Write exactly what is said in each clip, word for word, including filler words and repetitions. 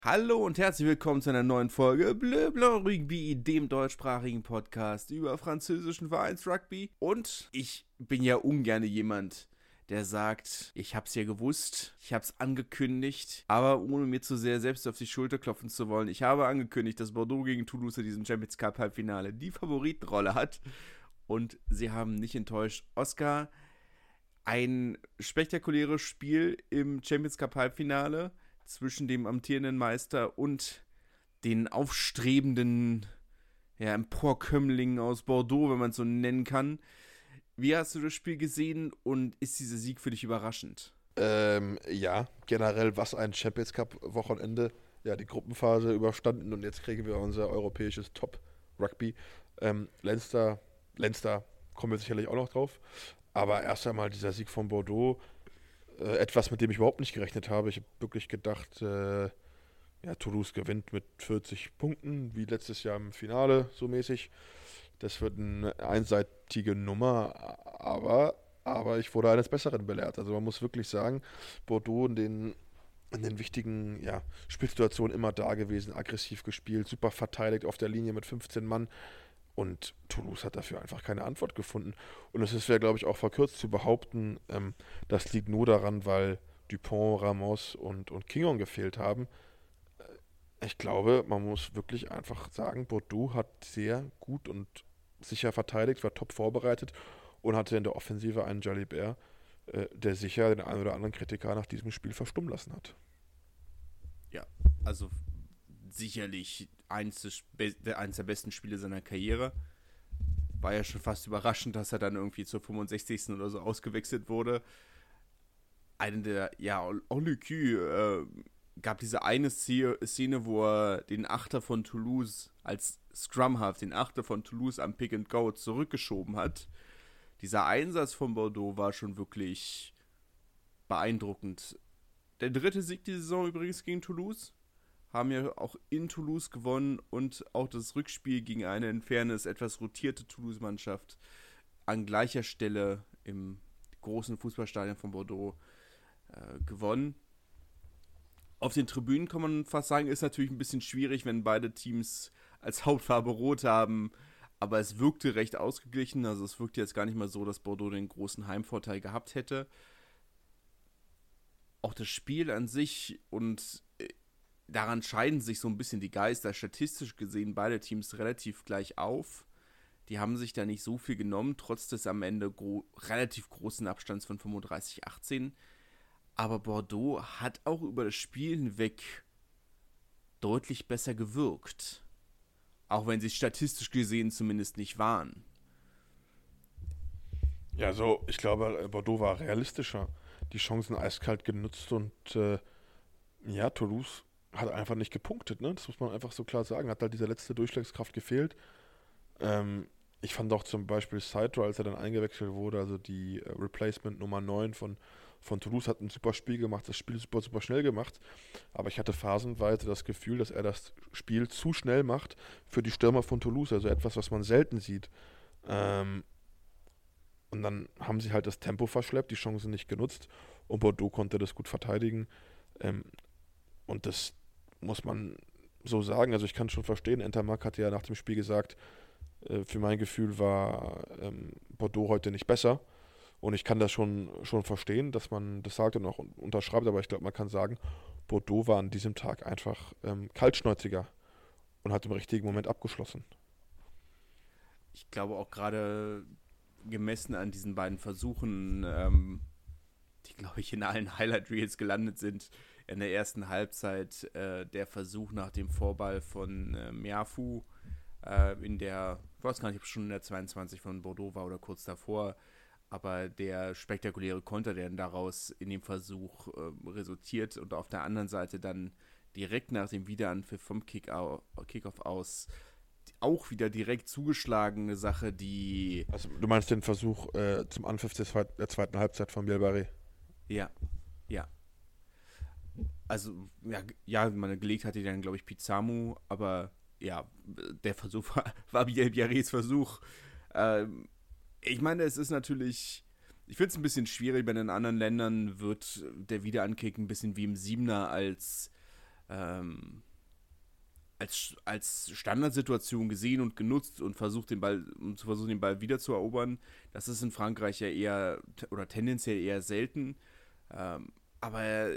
Hallo und herzlich willkommen zu einer neuen Folge Bleu Blanc Rugby, dem deutschsprachigen Podcast über französischen Vereinsrugby. Und ich bin ja ungern jemand, der sagt, ich hab's ja gewusst, ich hab's angekündigt, aber ohne mir zu sehr selbst auf die Schulter klopfen zu wollen. Ich habe angekündigt, dass Bordeaux gegen Toulouse in diesem Champions Cup Halbfinale die Favoritenrolle hat und sie haben nicht enttäuscht. Oscar, ein spektakuläres Spiel im Champions Cup Halbfinale zwischen dem amtierenden Meister und den aufstrebenden ja, Emporkömmlingen aus Bordeaux, wenn man es so nennen kann. Wie hast du das Spiel gesehen und ist dieser Sieg für dich überraschend? Ähm, ja, generell was ein Champions Cup Wochenende. Ja, die Gruppenphase überstanden und jetzt kriegen wir unser europäisches Top Rugby. Ähm, Leinster, Leinster kommen wir sicherlich auch noch drauf. Aber erst einmal dieser Sieg von Bordeaux, äh, etwas, mit dem ich überhaupt nicht gerechnet habe. Ich habe wirklich gedacht, äh, ja, Toulouse gewinnt mit vierzig Punkten, wie letztes Jahr im Finale, so mäßig. Das wird eine einseitige Nummer, aber, aber ich wurde eines Besseren belehrt. Also man muss wirklich sagen, Bordeaux in den, in den wichtigen ja, Spielsituationen immer da gewesen, aggressiv gespielt, super verteidigt auf der Linie mit fünfzehn Mann. Und Toulouse hat dafür einfach keine Antwort gefunden. Und es ist ja, glaube ich, auch verkürzt zu behaupten, ähm, das liegt nur daran, weil Dupont, Ramos und, und Kingon gefehlt haben. Ich glaube, man muss wirklich einfach sagen, Bordeaux hat sehr gut und sicher verteidigt, war top vorbereitet und hatte in der Offensive einen Jalibert, äh, der sicher den einen oder anderen Kritiker nach diesem Spiel verstummen lassen hat. Ja, also sicherlich eins, des, eins der besten Spiele seiner Karriere. War ja schon fast überraschend, dass er dann irgendwie zur fünfundsechzigsten oder so ausgewechselt wurde. Eine der, ja, Olucu äh, gab diese eine Szene, wo er den Achter von Toulouse als Scrum-Half, den Achter von Toulouse am Pick and Go zurückgeschoben hat. Dieser Einsatz von Bordeaux war schon wirklich beeindruckend. Der dritte Sieg die Saison übrigens gegen Toulouse. Haben ja auch in Toulouse gewonnen und auch das Rückspiel gegen eine in Fairness etwas rotierte Toulouse-Mannschaft an gleicher Stelle im großen Fußballstadion von Bordeaux äh, gewonnen. Auf den Tribünen kann man fast sagen, ist natürlich ein bisschen schwierig, wenn beide Teams als Hauptfarbe rot haben, aber es wirkte recht ausgeglichen, also es wirkte jetzt gar nicht mal so, dass Bordeaux den großen Heimvorteil gehabt hätte. Auch das Spiel an sich und daran scheiden sich so ein bisschen die Geister. Statistisch gesehen beide Teams relativ gleich auf. Die haben sich da nicht so viel genommen, trotz des am Ende gro- relativ großen Abstands von fünfunddreißig achtzehn. Aber Bordeaux hat auch über das Spiel hinweg deutlich besser gewirkt. Auch wenn sie statistisch gesehen zumindest nicht waren. Ja, so, ich glaube, Bordeaux war realistischer. Die Chancen eiskalt genutzt und äh, ja, Toulouse hat einfach nicht gepunktet, ne? Das muss man einfach so klar sagen. Hat halt diese letzte Durchschlagskraft gefehlt. Ähm, ich fand auch zum Beispiel Sidra, als er dann eingewechselt wurde, also die äh, Replacement Nummer neun von, von Toulouse, hat ein super Spiel gemacht, das Spiel super, super schnell gemacht. Aber ich hatte phasenweise das Gefühl, dass er das Spiel zu schnell macht für die Stürmer von Toulouse. Also etwas, was man selten sieht. Ähm, und dann haben sie halt das Tempo verschleppt, die Chancen nicht genutzt. Und Bordeaux konnte das gut verteidigen. Ähm, und das muss man so sagen. Also ich kann schon verstehen, Entermark hatte ja nach dem Spiel gesagt, äh, für mein Gefühl war ähm, Bordeaux heute nicht besser. Und ich kann das schon, schon verstehen, dass man das sagt und auch unterschreibt, aber ich glaube, man kann sagen, Bordeaux war an diesem Tag einfach ähm, kaltschnäuziger und hat im richtigen Moment abgeschlossen. Ich glaube auch gerade gemessen an diesen beiden Versuchen, ähm, die, glaube ich, in allen Highlight-Reels gelandet sind, in der ersten Halbzeit äh, der Versuch nach dem Vorball von äh, Miafu äh, in der, ich weiß gar nicht, ob es schon in der zweiundzwanzig von Bordeaux war oder kurz davor, aber der spektakuläre Konter, der dann daraus in dem Versuch äh, resultiert und auf der anderen Seite dann direkt nach dem Wiederanpfiff vom Kick-Off aus auch wieder direkt zugeschlagene Sache, die, Also du meinst den Versuch äh, zum Anpfiff des zweit- der zweiten Halbzeit von Bielbarré? ja, ja, also, ja, ja, man gelegt hatte dann, glaube ich, Pizarro, aber ja, der Versuch war, war Bielbarrés Versuch. Ähm, ich meine, es ist natürlich, ich finde es ein bisschen schwierig, bei den anderen Ländern wird der Wiederankick ein bisschen wie im Siebener als ähm, als, als Standardsituation gesehen und genutzt und versucht den Ball, um zu versuchen, den Ball wieder zu erobern. Das ist in Frankreich ja eher oder tendenziell eher selten. Ähm, aber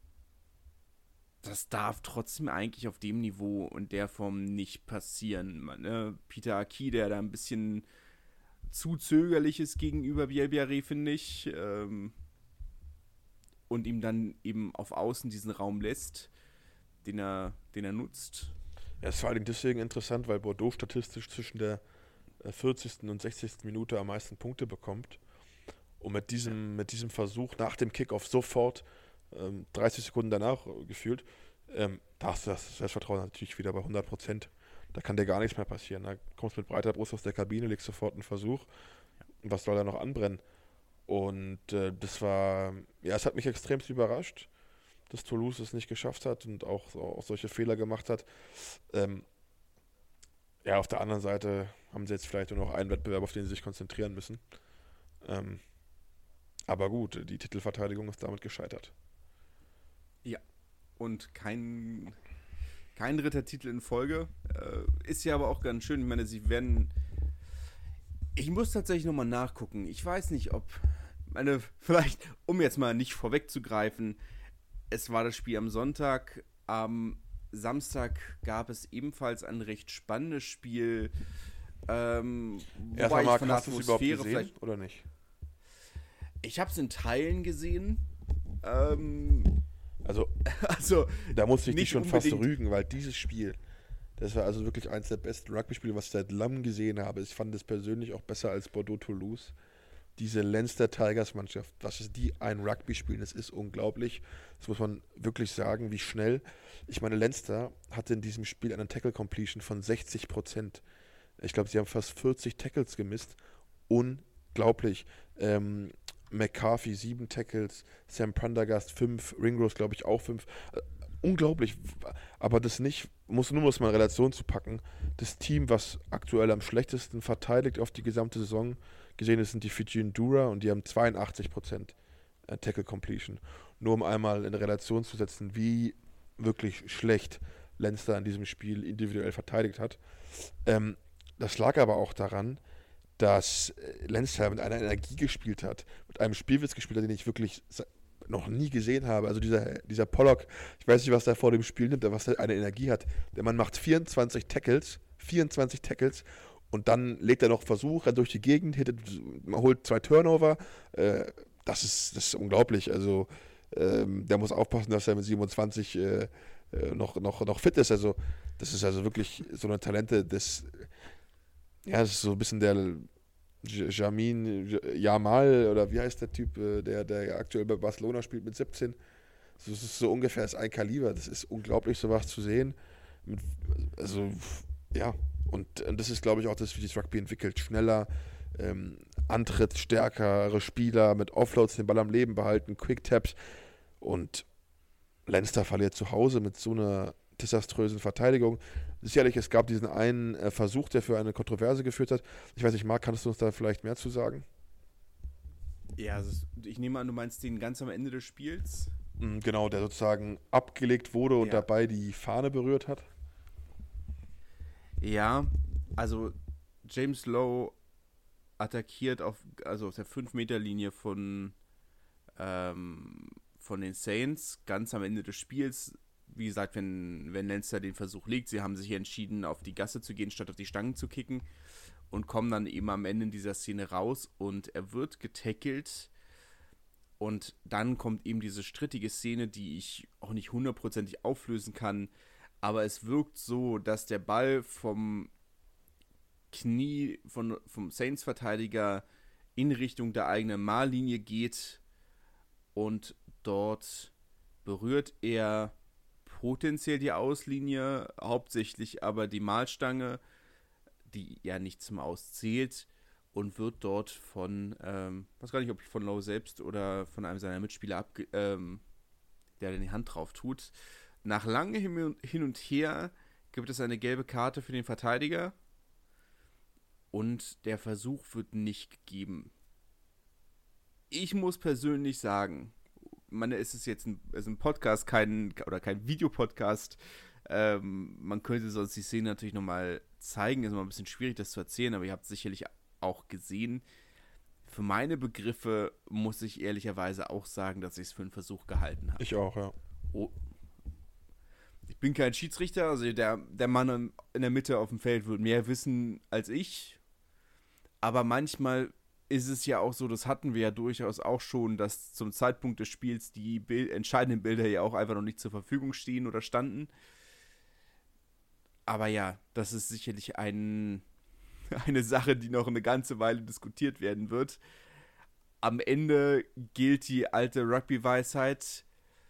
das darf trotzdem eigentlich auf dem Niveau und der Form nicht passieren. Man, ne? Peter Aki, der da ein bisschen zu zögerlich ist gegenüber Bielbiaré, finde ich. Ähm, und ihm dann eben auf Außen diesen Raum lässt, den er, den er nutzt. Ja, ist vor allem deswegen interessant, weil Bordeaux statistisch zwischen der vierzigsten und sechzigsten Minute am meisten Punkte bekommt. Und mit diesem, mit diesem Versuch nach dem Kickoff sofort, ähm, dreißig Sekunden danach äh, gefühlt, ähm, da hast du das Selbstvertrauen natürlich wieder bei hundert Prozent. Da kann dir gar nichts mehr passieren. Da kommst du mit breiter Brust aus der Kabine, legst sofort einen Versuch. Und was soll da noch anbrennen? Und äh, das war, ja, es hat mich extremst überrascht, dass Toulouse es nicht geschafft hat und auch, auch solche Fehler gemacht hat. Ähm, ja, auf der anderen Seite haben sie jetzt vielleicht nur noch einen Wettbewerb, auf den sie sich konzentrieren müssen. Ähm, aber gut, die Titelverteidigung ist damit gescheitert. Ja. Und kein, kein dritter Titel in Folge. Äh, ist ja aber auch ganz schön. Ich meine, sie werden. Ich muss tatsächlich nochmal nachgucken. Ich weiß nicht, ob. Meine, vielleicht, um jetzt mal nicht vorwegzugreifen, es war das Spiel am Sonntag. Am Samstag gab es ebenfalls ein recht spannendes Spiel. Ähm, Erstmal, Marc, hast du es überhaupt gesehen vielleicht, oder nicht? Ich habe es in Teilen gesehen. Ähm, also, also, da musste ich dich schon fast rügen, weil dieses Spiel, das war also wirklich eines der besten Rugby-Spiele, was ich seit langem gesehen habe. Ich fand es persönlich auch besser als Bordeaux-Toulouse. Diese Leinster Tigers-Mannschaft, was ist die ein Rugby spielen, das ist unglaublich. Das muss man wirklich sagen, wie schnell. Ich meine, Leinster hatte in diesem Spiel einen Tackle-Completion von sechzig Prozent. Ich glaube, sie haben fast vierzig Tackles gemisst. Unglaublich. Ähm, McCarthy sieben Tackles, Sam Prendergast fünf, Ringrose glaube ich auch fünf. Äh, unglaublich. Aber das nicht, muss nur mal in Relation zu packen. Das Team, was aktuell am schlechtesten verteidigt auf die gesamte Saison gesehen ist, sind die Fijian Dura und die haben zweiundachtzig Prozent Tackle Completion. Nur um einmal in Relation zu setzen, wie wirklich schlecht Leinster in diesem Spiel individuell verteidigt hat. Ähm, das lag aber auch daran, dass Leinster mit einer Energie gespielt hat, mit einem Spielwitz gespielt hat, den ich wirklich noch nie gesehen habe. Also dieser, dieser Pollock, ich weiß nicht, was der vor dem Spiel nimmt, aber was der eine Energie hat. Der Mann macht vierundzwanzig Tackles, vierundzwanzig Tackles und dann legt er noch Versuch, rennt durch die Gegend, hittet, holt zwei Turnover. Äh, das, ist, das ist unglaublich. Also ähm, der muss aufpassen, dass er mit siebenundzwanzig äh, noch, noch, noch fit ist. Also das ist also wirklich so eine Talente, das ja, das ist so ein bisschen der Jamin Jamal oder wie heißt der Typ, der, der aktuell bei Barcelona spielt mit siebzehn. Das ist so ungefähr das ein Kaliber. Das ist unglaublich, sowas zu sehen. Mit, also, ja. Und, und das ist, glaube ich, auch das, wie das Rugby entwickelt. Schneller, ähm, Antritt, stärkere Spieler mit Offloads den Ball am Leben behalten, Quick-Taps. Und Leinster verliert zu Hause mit so einer desaströsen Verteidigung. Sicherlich, es gab diesen einen äh, Versuch, der für eine Kontroverse geführt hat. Ich weiß nicht, Marc, kannst du uns da vielleicht mehr zu sagen? Ja, also ich nehme an, du meinst den ganz am Ende des Spiels? Mhm, genau, der sozusagen abgelegt wurde und ja. dabei die Fahne berührt hat. Ja, also James Lowe attackiert auf, also auf der fünf Meter Linie von, ähm, von den Saints ganz am Ende des Spiels. Wie gesagt, wenn, wenn Leinster den Versuch legt, sie haben sich entschieden, auf die Gasse zu gehen, statt auf die Stangen zu kicken und kommen dann eben am Ende in dieser Szene raus und er wird getackelt und dann kommt eben diese strittige Szene, die ich auch nicht hundertprozentig auflösen kann, aber es wirkt so, dass der Ball vom Knie von, vom Saints-Verteidiger in Richtung der eigenen Mahllinie geht und dort berührt er potenziell die Auslinie, hauptsächlich aber die Mahlstange, die ja nicht zum Aus zählt und wird dort von, ähm, weiß gar nicht, ob von Lowe selbst oder von einem seiner Mitspieler, abge- ähm, der die Hand drauf tut. Nach langem Hin und Her gibt es eine gelbe Karte für den Verteidiger und der Versuch wird nicht gegeben. Ich muss persönlich sagen, man ist es jetzt ein, ist ein Podcast, kein, oder kein Videopodcast. Ähm, man könnte sonst die Szene natürlich nochmal zeigen, ist immer ein bisschen schwierig, das zu erzählen, aber ihr habt sicherlich auch gesehen. Für meine Begriffe muss ich ehrlicherweise auch sagen, dass ich es für einen Versuch gehalten habe. Ich auch, ja. Oh. Ich bin kein Schiedsrichter, also der, der Mann in der Mitte auf dem Feld wird mehr wissen als ich. Aber manchmal ist es ja auch so, das hatten wir ja durchaus auch schon, dass zum Zeitpunkt des Spiels die Bild- entscheidenden Bilder ja auch einfach noch nicht zur Verfügung stehen oder standen. Aber ja, das ist sicherlich ein, eine Sache, die noch eine ganze Weile diskutiert werden wird. Am Ende gilt die alte Rugby-Weisheit: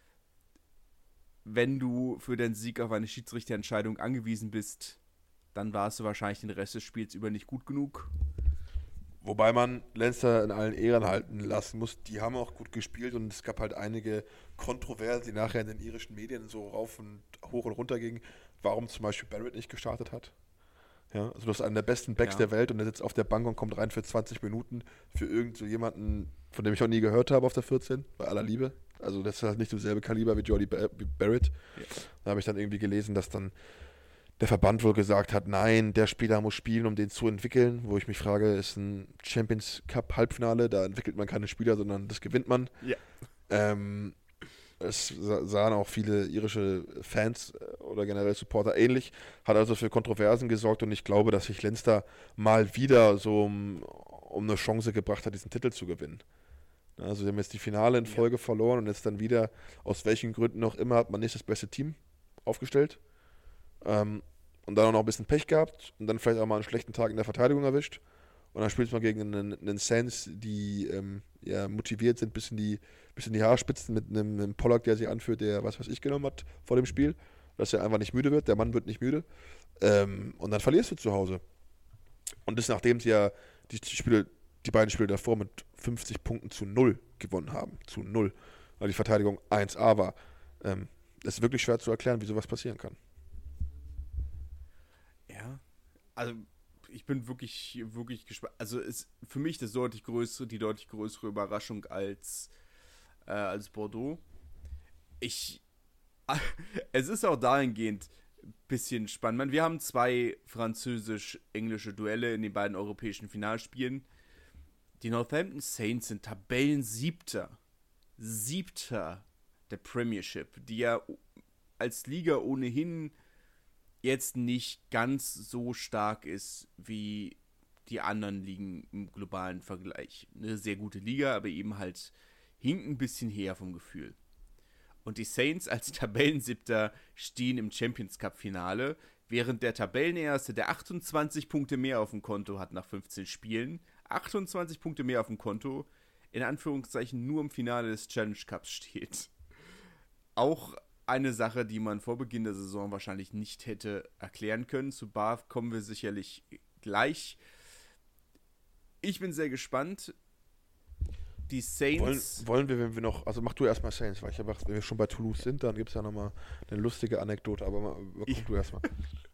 Wenn du für den Sieg auf eine Schiedsrichterentscheidung angewiesen bist, dann warst du wahrscheinlich den Rest des Spiels über nicht gut genug. Wobei man Leinster in allen Ehren halten lassen muss. Die haben auch gut gespielt und es gab halt einige Kontroversen, die nachher in den irischen Medien so rauf und hoch und runter gingen, warum zum Beispiel Barrett nicht gestartet hat. Ja, also das ist einer der besten Backs Ja. der Welt und der sitzt auf der Bank und kommt rein für zwanzig Minuten für irgend so jemanden, von dem ich auch nie gehört habe auf der vierzehn, bei aller Liebe. Also das ist halt nicht dasselbe Kaliber wie Jordi Barrett. Ja. Da habe ich dann irgendwie gelesen, dass dann der Verband wohl gesagt hat, nein, der Spieler muss spielen, um den zu entwickeln. Wo ich mich frage, ist ein Champions Cup Halbfinale, da entwickelt man keine Spieler, sondern das gewinnt man. Ja. Ähm, es sahen auch viele irische Fans oder generell Supporter ähnlich, hat also für Kontroversen gesorgt und ich glaube, dass sich Leinster mal wieder so um, um eine Chance gebracht hat, diesen Titel zu gewinnen. Also sie haben jetzt die Finale in Folge ja. verloren und jetzt dann wieder, aus welchen Gründen auch immer, hat man nicht das beste Team aufgestellt. Ähm, und dann auch noch ein bisschen Pech gehabt und dann vielleicht auch mal einen schlechten Tag in der Verteidigung erwischt. Und dann spielt man gegen einen, einen Saints, die ähm, ja, motiviert sind, bis in die, bis in die Haarspitzen mit einem, einem Pollack, der sie anführt, der was weiß ich genommen hat vor dem Spiel, dass er einfach nicht müde wird. Der Mann wird nicht müde. Ähm, und dann verlierst du zu Hause. Und das nachdem sie ja die, Spiele, die beiden Spiele davor mit fünfzig Punkten zu null gewonnen haben. Zu null. Weil die Verteidigung eins A war. Ähm, das ist wirklich schwer zu erklären, wie sowas passieren kann. Ja, also ich bin wirklich, wirklich gespannt. Also ist für mich das deutlich größere, die deutlich größere Überraschung als, äh, als Bordeaux. Ich, es ist auch dahingehend ein bisschen spannend. Ich meine, wir haben zwei französisch-englische Duelle in den beiden europäischen Finalspielen. Die Northampton Saints sind Tabellensiebter. Siebter der Premiership, die ja als Liga ohnehin jetzt nicht ganz so stark ist wie die anderen Ligen im globalen Vergleich. Eine sehr gute Liga, aber eben halt hinkt ein bisschen her vom Gefühl. Und die Saints als Tabellensiebter stehen im Champions Cup Finale, während der Tabellenerste, der achtundzwanzig Punkte mehr auf dem Konto hat nach fünfzehn Spielen, achtundzwanzig Punkte mehr auf dem Konto, in Anführungszeichen nur im Finale des Challenge Cups steht. Auch eine Sache, die man vor Beginn der Saison wahrscheinlich nicht hätte erklären können. Zu Bath kommen wir sicherlich gleich. Ich bin sehr gespannt. Die Saints... Wollen, wollen wir, wenn wir noch... Also mach du erstmal Saints, weil ich habe gedacht, wenn wir schon bei Toulouse sind, dann gibt es ja nochmal eine lustige Anekdote, aber mal, mach ich, du erstmal.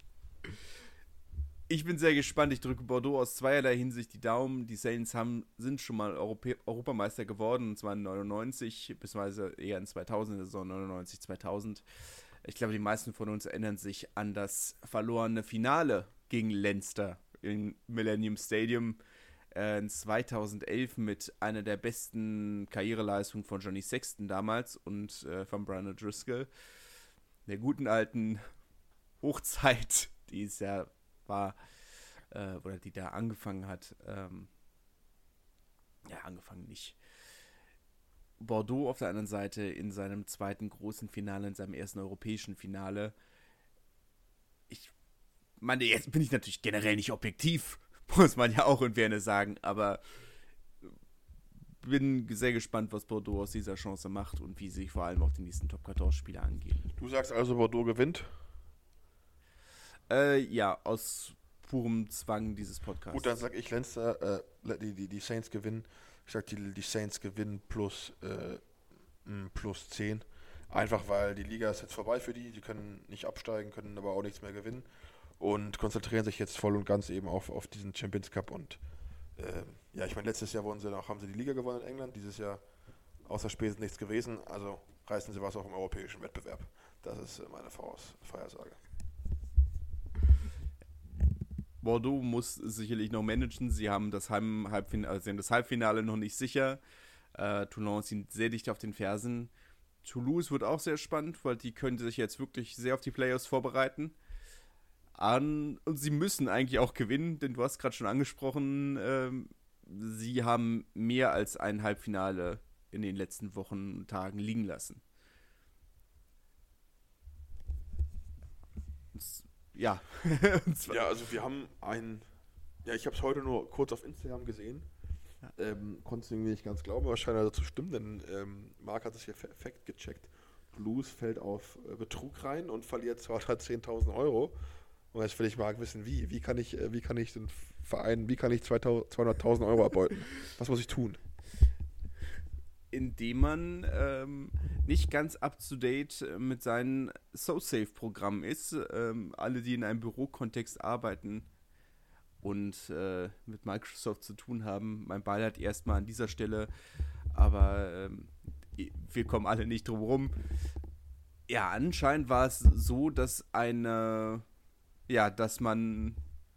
Ich bin sehr gespannt. Ich drücke Bordeaux aus zweierlei Hinsicht die Daumen. Die Saints haben, sind schon mal Europä- Europameister geworden, und zwar in neunundneunzig, beziehungsweise eher in zweitausend, in der Saison neunundneunzig zweitausend. Ich glaube, die meisten von uns erinnern sich an das verlorene Finale gegen Leinster im Millennium Stadium äh, in zweitausendelf mit einer der besten Karriereleistungen von Johnny Sexton damals und äh, von Brian O'Driscoll. Der guten alten Hochzeit, die es ja war, äh, oder die da angefangen hat, ähm, ja, angefangen nicht. Bordeaux auf der anderen Seite in seinem zweiten großen Finale, in seinem ersten europäischen Finale. Ich meine, jetzt bin ich natürlich generell nicht objektiv, muss man ja auch in Fairness sagen, aber bin sehr gespannt, was Bordeaux aus dieser Chance macht und wie sie vor allem auch die nächsten Top vierzehn Spiele angehen. Du sagst also, Bordeaux gewinnt? Äh, ja, aus purem Zwang dieses Podcasts. Gut, dann sag ich Leinster, äh, die, die, die Saints gewinnen. Ich sag, die, die Saints gewinnen plus, äh, plus zehn. Einfach weil die Liga ist jetzt vorbei für die. Die können nicht absteigen, können aber auch nichts mehr gewinnen. Und konzentrieren sich jetzt voll und ganz eben auf, auf diesen Champions Cup. Und äh, ja, ich meine, letztes Jahr wurden sie noch, haben sie die Liga gewonnen in England. Dieses Jahr außer Spesen nichts gewesen, also reißen sie was auch im europäischen Wettbewerb. Das ist meine Voraus- Vorhersage. Bordeaux muss sicherlich noch managen. Sie haben das, Heim- Halbfinale, also sie haben das Halbfinale noch nicht sicher. Äh, Toulon sind sehr dicht auf den Fersen. Toulouse wird auch sehr spannend, weil die können sich jetzt wirklich sehr auf die Playoffs vorbereiten. An, und sie müssen eigentlich auch gewinnen, denn du hast gerade schon angesprochen, ähm, sie haben mehr als ein Halbfinale in den letzten Wochen und Tagen liegen lassen. Das, ja. Ja, also wir haben ein, ja, ich habe es heute nur kurz auf Instagram gesehen, ähm, konnte es irgendwie nicht ganz glauben, aber scheint also zu stimmen, denn ähm, Marc hat es hier perfekt gecheckt. Toulouse fällt auf äh, Betrug rein und verliert zweihundertzehntausend Euro. Und jetzt will ich Marc wissen, wie? Wie kann ich, äh, wie kann ich den Verein, wie kann ich zweihunderttausend Euro erbeuten? Was muss ich tun? Indem man ähm, nicht ganz up-to-date mit seinem SoSafe-Programm ist. Ähm, alle, die in einem Bürokontext arbeiten und äh, mit Microsoft zu tun haben, mein Beileid erstmal an dieser Stelle, aber ähm, wir kommen alle nicht drum rum. Ja, anscheinend war es so, dass eine, ja, dass man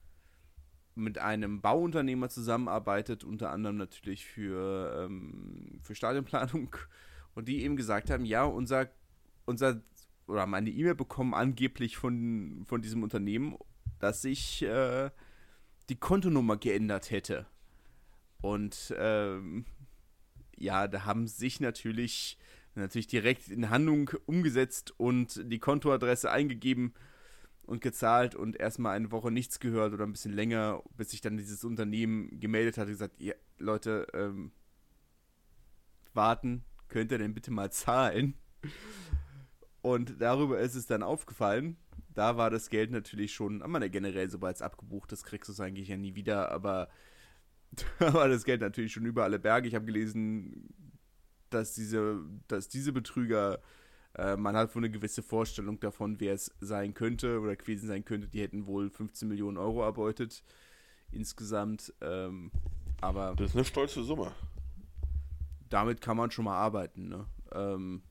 mit einem Bauunternehmer zusammenarbeitet, unter anderem natürlich für, ähm, für Stadionplanung, und die eben gesagt haben, ja, unser, unser oder meine E-Mail bekommen angeblich von, von diesem Unternehmen, dass sich äh, die Kontonummer geändert hätte. Und ähm, ja, da haben sich natürlich, natürlich direkt in Handlung umgesetzt und die Kontoadresse eingegeben und gezahlt und erstmal eine Woche nichts gehört oder ein bisschen länger, bis sich dann dieses Unternehmen gemeldet hat und gesagt, ja, Leute, ähm, warten, könnt ihr denn bitte mal zahlen? Und darüber ist es dann aufgefallen. Da war das Geld natürlich schon, aber generell, sobald es abgebucht ist, kriegst du es eigentlich ja nie wieder, aber da war das Geld natürlich schon über alle Berge. Ich habe gelesen, dass diese, dass diese Betrüger, äh, man hat wohl eine gewisse Vorstellung davon, wer es sein könnte oder gewesen sein könnte. Die hätten wohl fünfzehn Millionen Euro erbeutet insgesamt. Ähm, aber das ist eine stolze Summe. Damit kann man schon mal arbeiten. Ne? Ähm,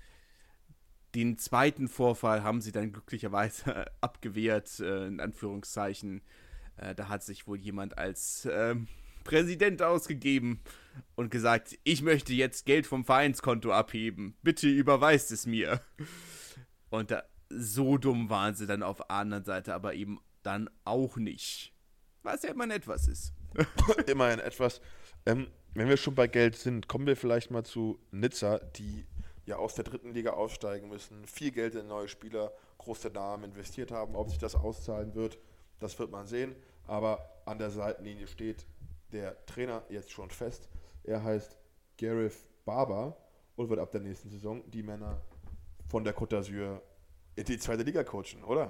den zweiten Vorfall haben sie dann glücklicherweise abgewehrt, äh, in Anführungszeichen. Äh, da hat sich wohl jemand als ähm, Präsident ausgegeben und gesagt, ich möchte jetzt Geld vom Vereinskonto abheben. Bitte überweist es mir. Und da, so dumm waren sie dann auf der anderen Seite, aber eben dann auch nicht. Was ja immerhin etwas ist. Immerhin etwas. Ähm, wenn wir schon bei Geld sind, kommen wir vielleicht mal zu Nizza, die ja aus der dritten Liga aussteigen müssen, viel Geld in neue Spieler, große Namen investiert haben. Ob sich das auszahlen wird, das wird man sehen. Aber an der Seitenlinie steht der Trainer jetzt schon fest. Er heißt Gareth Barber und wird ab der nächsten Saison die Männer von der Côte d'Azur in die zweite Liga coachen, oder?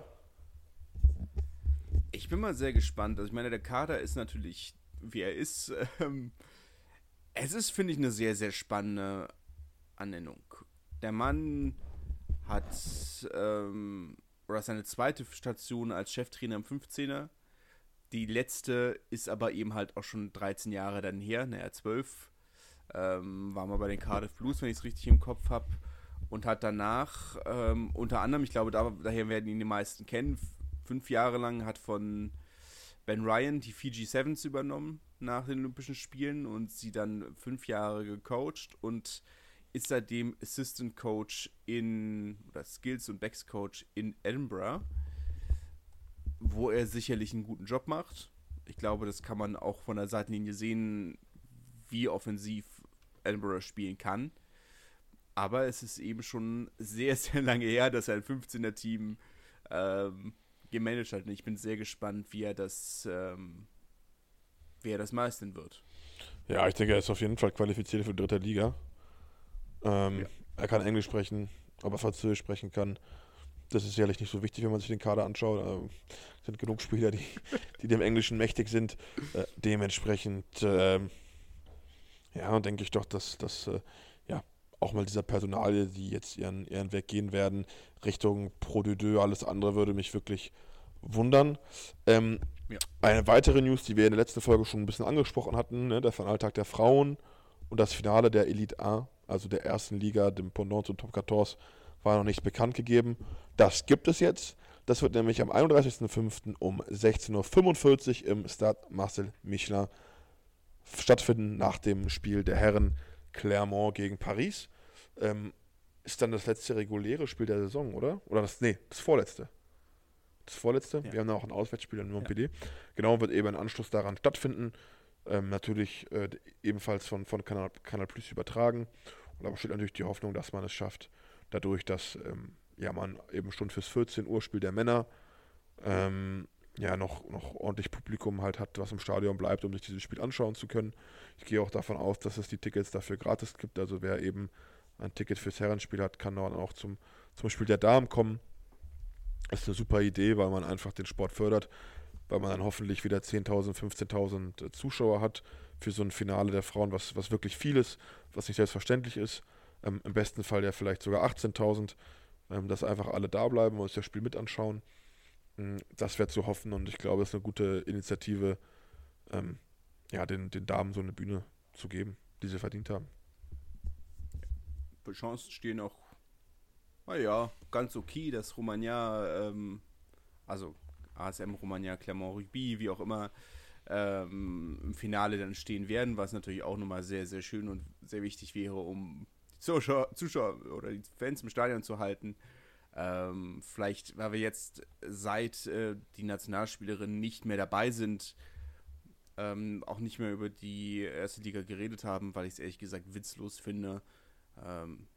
Ich bin mal sehr gespannt. Also ich meine, der Kader ist natürlich, wie er ist. Ähm, es ist, finde ich, eine sehr, sehr spannende Annennung. Der Mann hat ähm, oder seine zweite Station als Cheftrainer im fünfzehner. Die letzte ist aber eben halt auch schon dreizehn Jahre dann her, naja, zwölf. Ähm, war mal bei den Cardiff Blues, wenn ich es richtig im Kopf habe. Und hat danach, ähm, unter anderem, ich glaube, da, daher werden ihn die meisten kennen, f- fünf Jahre lang hat von Ben Ryan die Fiji Sevens übernommen nach den Olympischen Spielen und sie dann fünf Jahre gecoacht und ist seitdem Assistant Coach in, oder Skills- und Backs Coach in Edinburgh, wo er sicherlich einen guten Job macht. Ich glaube, das kann man auch von der Seitenlinie sehen, wie offensiv Edinburgh spielen kann. Aber es ist eben schon sehr, sehr lange her, dass er ein fünfzehner-Team ähm, gemanagt hat. Und ich bin sehr gespannt, wie er das, ähm, wie er das meistern wird. Ja, ich denke, er ist auf jeden Fall qualifiziert für die dritte Liga. Ähm, Ja. Er kann Englisch sprechen, ob er Französisch sprechen kann. Das ist sicherlich nicht so wichtig, wenn man sich den Kader anschaut. Ähm, es sind genug Spieler, die, die dem Englischen mächtig sind. Äh, dementsprechend, ähm, ja, denke ich doch, dass, dass äh, ja, auch mal dieser Personalie, die jetzt ihren, ihren Weg gehen werden, Richtung Pro de Deux, alles andere würde mich wirklich wundern. Ähm, Ja. Eine weitere News, die wir in der letzten Folge schon ein bisschen angesprochen hatten, ne, der Finaltag der Frauen und das Finale der Elite eins also der ersten Liga, dem Pendant zu Top vierzehn, war noch nicht bekannt gegeben. Das gibt es jetzt. Das wird nämlich am einunddreißigsten fünften um sechzehn Uhr fünfundvierzig im Stade Marcel Michelin stattfinden, nach dem Spiel der Herren Clermont gegen Paris. Ähm, ist dann das letzte reguläre Spiel der Saison, oder? Oder das, nee, das vorletzte. Das vorletzte. Ja. Wir haben da auch ein Auswärtsspiel in Montpellier. Ja. Genau, wird eben ein Anschluss daran stattfinden. Ähm, natürlich äh, ebenfalls von, von Kanal, Kanal Plus übertragen. Und da besteht natürlich die Hoffnung, dass man es schafft, dadurch, dass ähm, ja, man eben schon fürs vierzehn Uhr Spiel der Männer ähm, ja noch, noch ordentlich Publikum halt hat, was im Stadion bleibt, um sich dieses Spiel anschauen zu können. Ich gehe auch davon aus, dass es die Tickets dafür gratis gibt. Also wer eben ein Ticket fürs Herrenspiel hat, kann dann auch zum, zum Spiel der Damen kommen. Das ist eine super Idee, weil man einfach den Sport fördert, weil man dann hoffentlich wieder zehntausend, fünfzehntausend Zuschauer hat für so ein Finale der Frauen, was, was wirklich viel ist, was nicht selbstverständlich ist. Ähm, im besten Fall ja vielleicht sogar achtzehntausend, ähm, dass einfach alle da bleiben und uns das Spiel mit anschauen. Ähm, das wäre zu hoffen und ich glaube, es ist eine gute Initiative, ähm, ja, den, den Damen so eine Bühne zu geben, die sie verdient haben. Die Chancen stehen auch, naja, ganz okay, dass Romagna, ähm, also A S M Romagna, Clermont Rugby, wie auch immer, ähm, im Finale dann stehen werden, was natürlich auch nochmal sehr, sehr schön und sehr wichtig wäre, um die Zuschauer, Zuschauer oder die Fans im Stadion zu halten. Ähm, vielleicht, weil wir jetzt seit äh, die Nationalspielerinnen nicht mehr dabei sind, ähm, auch nicht mehr über die erste Liga geredet haben, weil ich es ehrlich gesagt witzlos finde. Ähm,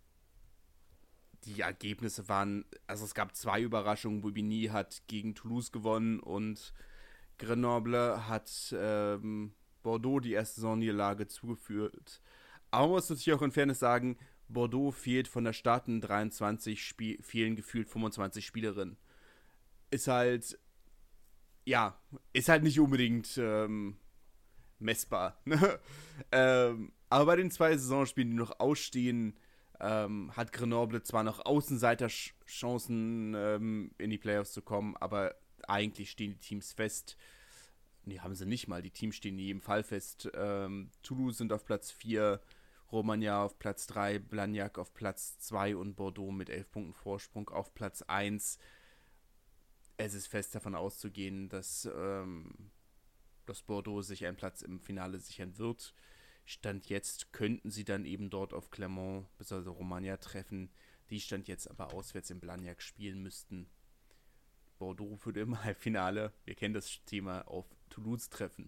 die Ergebnisse waren, also es gab zwei Überraschungen. Bobigny hat gegen Toulouse gewonnen und Grenoble hat ähm, Bordeaux die erste Saisonniederlage zugeführt. Aber man muss natürlich auch in Fairness sagen, Bordeaux fehlt von der starten dreiundzwanzig, Spiel, fehlen gefühlt fünfundzwanzig Spielerinnen. Ist halt, ja, ist halt nicht unbedingt ähm, messbar. Ne? ähm, aber bei den zwei Saisonspielen, die noch ausstehen, ähm, hat Grenoble zwar noch Außenseiterchancen, ähm, in die Playoffs zu kommen, aber eigentlich stehen die Teams fest. Nee, haben sie nicht mal. Die Teams stehen in jedem Fall fest. Ähm, Toulouse sind auf Platz vier, Romagna auf Platz drei, Blagnac auf Platz zwei und Bordeaux mit elf Punkten Vorsprung auf Platz eins. Es ist fest davon auszugehen, dass, ähm, dass Bordeaux sich einen Platz im Finale sichern wird. Stand jetzt könnten sie dann eben dort auf Clermont bzw. Romagna treffen, die Stand jetzt aber auswärts in Blagnac spielen müssten. Bordeaux würde im Halbfinale, wir kennen das Thema, auf Toulouse treffen.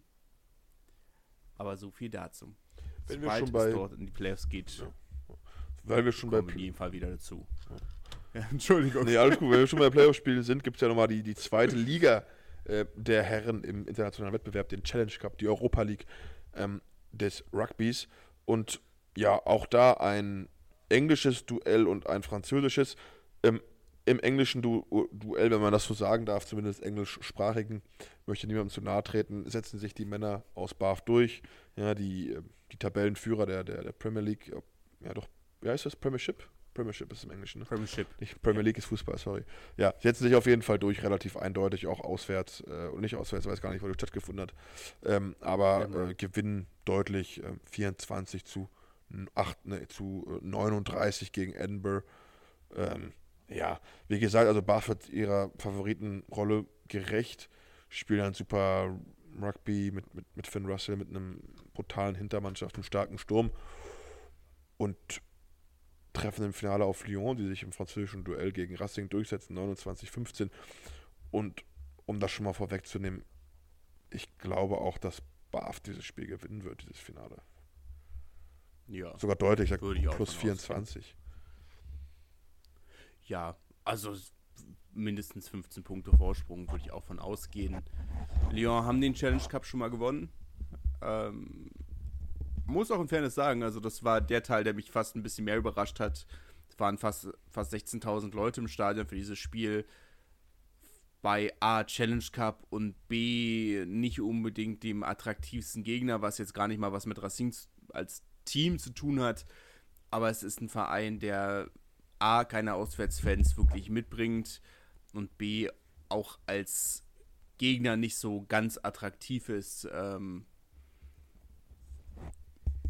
Aber so viel dazu. Wenn wir schon bei, es dort in die Playoffs geht, ja. Weil wir schon kommen bei wir in jedem Fall wieder dazu. Ja. Ja, Entschuldigung. Nee, alles gut. Wenn wir schon bei Playoff-Spielen sind, gibt es ja nochmal die, die zweite Liga äh, der Herren im internationalen Wettbewerb, den Challenge Cup, die Europa League ähm, des Rugbys. Und ja, auch da ein englisches Duell und ein französisches. Ähm, Im englischen du- Duell, wenn man das so sagen darf, zumindest englischsprachigen, möchte niemandem zu nahe treten, setzen sich die Männer aus Bath durch. Ja, die, die Tabellenführer der, der, der Premier League, ja doch, wie heißt das? Premiership? Premiership ist im Englischen, ne? Premiership. Nicht Premier League ist Fußball, sorry. Ja, setzen sich auf jeden Fall durch, relativ eindeutig, auch auswärts, äh, und nicht auswärts, weiß gar nicht, wo das stattgefunden hat, ähm, aber Ja, äh, gewinnen deutlich äh, vierundzwanzig zu, acht, ne, zu äh, neununddreißig gegen Edinburgh. Ähm, ja, wie gesagt, also Bath wird ihrer Favoritenrolle gerecht, spielen ein super Rugby mit, mit, mit Finn Russell, mit einem brutalen Hintermannschaft, einem starken Sturm und treffen im Finale auf Lyon, die sich im französischen Duell gegen Racing durchsetzen, neunundzwanzig fünfzehn. Und um das schon mal vorwegzunehmen, ich glaube auch, dass Bath dieses Spiel gewinnen wird, dieses Finale. Ja. Sogar deutlich, ich Würde ich auch plus von vierundzwanzig. Ja, also mindestens fünfzehn Punkte Vorsprung würde ich auch von ausgehen. Lyon haben den Challenge Cup schon mal gewonnen. Ähm, muss auch in Fairness sagen, also das war der Teil, der mich fast ein bisschen mehr überrascht hat. Es waren fast, fast sechzehntausend Leute im Stadion für dieses Spiel. Bei A, Challenge Cup und B, nicht unbedingt dem attraktivsten Gegner, was jetzt gar nicht mal was mit Racing als Team zu tun hat. Aber es ist ein Verein, der A, keine Auswärtsfans wirklich mitbringt und B, auch als Gegner nicht so ganz attraktiv ist. Ähm,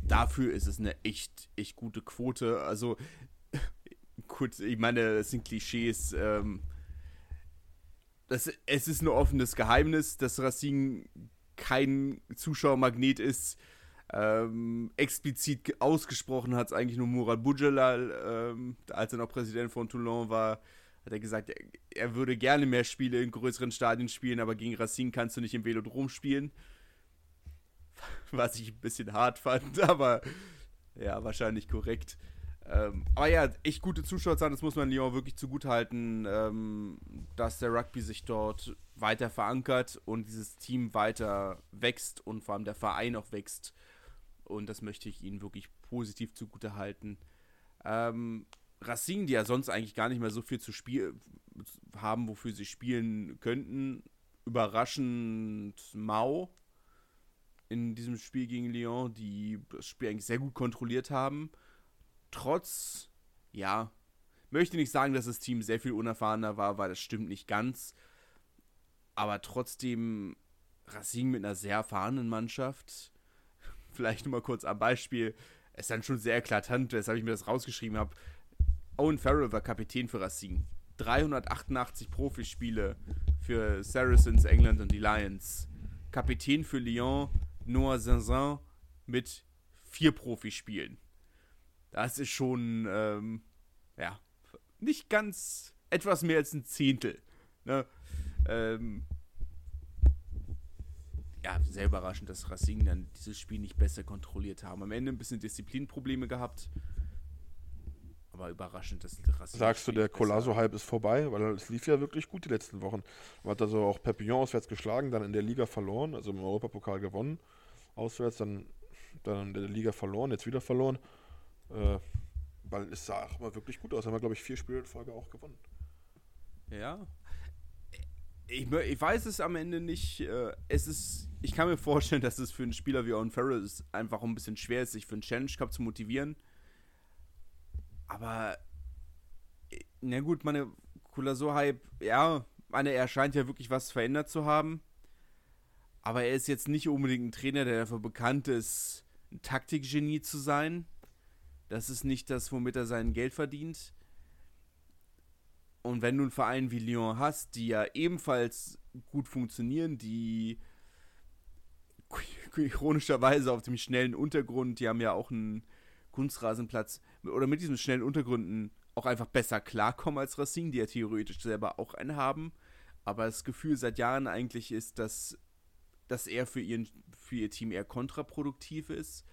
dafür ist es eine echt, echt gute Quote. Also, gut, ich meine, es sind Klischees. Ähm, das, es ist ein offenes Geheimnis, dass Racing kein Zuschauermagnet ist. Ähm, explizit ausgesprochen hat es eigentlich nur Murat Boudjelal, ähm, als er noch Präsident von Toulon war, hat er gesagt, er, er würde gerne mehr Spiele in größeren Stadien spielen, aber gegen Racing kannst du nicht im Velodrom spielen. Was ich ein bisschen hart fand, aber ja, wahrscheinlich korrekt. Ähm, aber ja, echt gute Zuschauerzahlen, das muss man Lyon wirklich zugutehalten, ähm, dass der Rugby sich dort weiter verankert und dieses Team weiter wächst und vor allem der Verein auch wächst. Und das möchte ich ihnen wirklich positiv zugutehalten. Ähm, Racing, die ja sonst eigentlich gar nicht mehr so viel zu spielen haben, wofür sie spielen könnten, überraschend mau in diesem Spiel gegen Lyon, die das Spiel eigentlich sehr gut kontrolliert haben. Trotz, ja, möchte nicht sagen, dass das Team sehr viel unerfahrener war, weil das stimmt nicht ganz. Aber trotzdem Racing mit einer sehr erfahrenen Mannschaft. Vielleicht nur mal kurz am Beispiel. Es ist dann schon sehr eklatant, weshalb ich mir das rausgeschrieben habe. Owen Farrell war Kapitän für Racing. dreihundertachtundachtzig Profispiele für Saracens, England und die Lions. Kapitän für Lyon, Noah Zinzin mit vier Profispielen. Das ist schon, ähm, ja, nicht ganz, etwas mehr als ein Zehntel. Ne? Ähm, ja, sehr überraschend, dass Racing dann dieses Spiel nicht besser kontrolliert haben. Am Ende ein bisschen Disziplinprobleme gehabt, aber überraschend, dass Racing. Sagst du, der Colazo-Hype ist vorbei? Weil es lief ja wirklich gut die letzten Wochen. Man hat also auch Perpignan auswärts geschlagen, dann in der Liga verloren, also im Europapokal gewonnen. Auswärts, dann, dann in der Liga verloren, jetzt wieder verloren. Äh, weil es sah auch mal wirklich gut aus. Haben wir, glaube ich, vier Spiele in Folge auch gewonnen. Ja. Ich, ich weiß es am Ende nicht. Äh, es ist, ich kann mir vorstellen, dass es für einen Spieler wie Owen Farrell einfach ein bisschen schwer ist, sich für einen Challenge Cup zu motivieren. Aber, na gut, meine Colazo-Hype, ja, meine, er scheint ja wirklich was verändert zu haben. Aber er ist jetzt nicht unbedingt ein Trainer, der dafür bekannt ist, ein Taktikgenie zu sein. Das ist nicht das, womit er sein Geld verdient. Und wenn du einen Verein wie Lyon hast, die ja ebenfalls gut funktionieren, die ironischerweise auf dem schnellen Untergrund, die haben ja auch einen Kunstrasenplatz, oder mit diesen schnellen Untergründen auch einfach besser klarkommen als Racing, die ja theoretisch selber auch einen haben. Aber das Gefühl seit Jahren eigentlich ist, dass, dass er für, ihren, für ihr Team eher kontraproduktiv ist.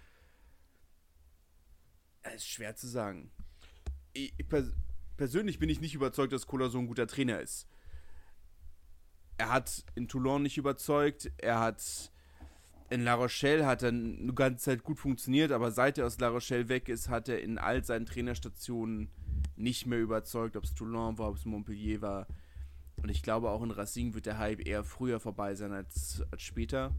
Es ist schwer zu sagen. Ich, pers- persönlich bin ich nicht überzeugt, dass Colazo ein guter Trainer ist. Er hat in Toulon nicht überzeugt, er hat in La Rochelle hat er eine ganze Zeit gut funktioniert, aber seit er aus La Rochelle weg ist, hat er in all seinen Trainerstationen nicht mehr überzeugt, ob es Toulon war, ob es Montpellier war. Und ich glaube, auch in Racing wird der Hype eher früher vorbei sein als, als später.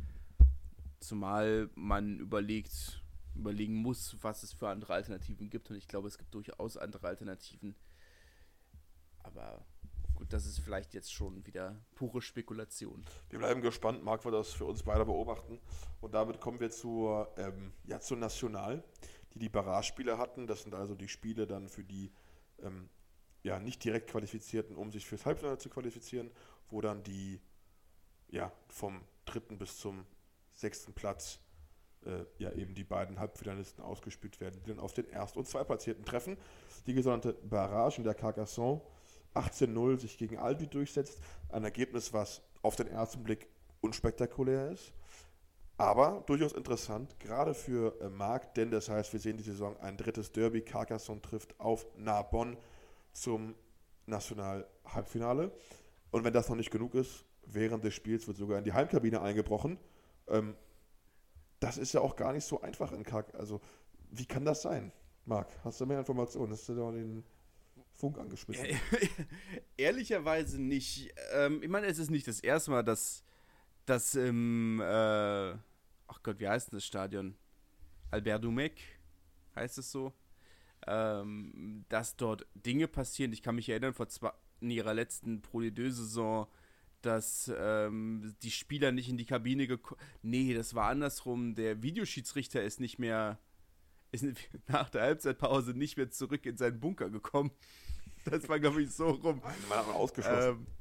Zumal man überlegt, überlegen muss, was es für andere Alternativen gibt. Und ich glaube, es gibt durchaus andere Alternativen. Aber gut, das ist vielleicht jetzt schon wieder pure Spekulation. Wir bleiben gespannt. Marc wird das für uns beide beobachten. Und damit kommen wir zur, ähm, ja, zur National, die die Barrage-Spiele hatten. Das sind also die Spiele dann für die ähm, ja, nicht direkt Qualifizierten, um sich fürs Halbfinale zu qualifizieren, wo dann die ja, vom dritten bis zum sechsten Platz äh, ja eben die beiden Halbfinalisten ausgespielt werden, die dann auf den Erst- und Zweitplatzierten treffen. Die gesonderte Barrage in der Carcassonne achtzehn null sich gegen Albi durchsetzt. Ein Ergebnis, was auf den ersten Blick unspektakulär ist, aber durchaus interessant, gerade für äh, Marc, denn das heißt, wir sehen die Saison ein drittes Derby. Carcassonne trifft auf Narbonne zum National-Halbfinale. Und wenn das noch nicht genug ist, während des Spiels wird sogar in die Heimkabine eingebrochen. Ähm, das ist ja auch gar nicht so einfach in Carcassonne. Also, wie kann das sein? Marc, hast du mehr Informationen? Hast du da den Funk angeschmissen? Ehrlicherweise nicht. Ähm, ich meine, es ist nicht das erste Mal, dass das im, äh, ach Gott, wie heißt denn das Stadion? Albert Dumec, heißt es so? Ähm, dass dort Dinge passieren. Ich kann mich erinnern, vor zwei, in ihrer letzten Pro D zwei Saison, dass ähm, die Spieler nicht in die Kabine gekommen. Nee, das war andersrum. Der Videoschiedsrichter ist nicht mehr, ist nach der Halbzeitpause nicht mehr zurück in seinen Bunker gekommen. Das war, glaube ich, so rum. Man hat man ausgeschlossen. Ähm,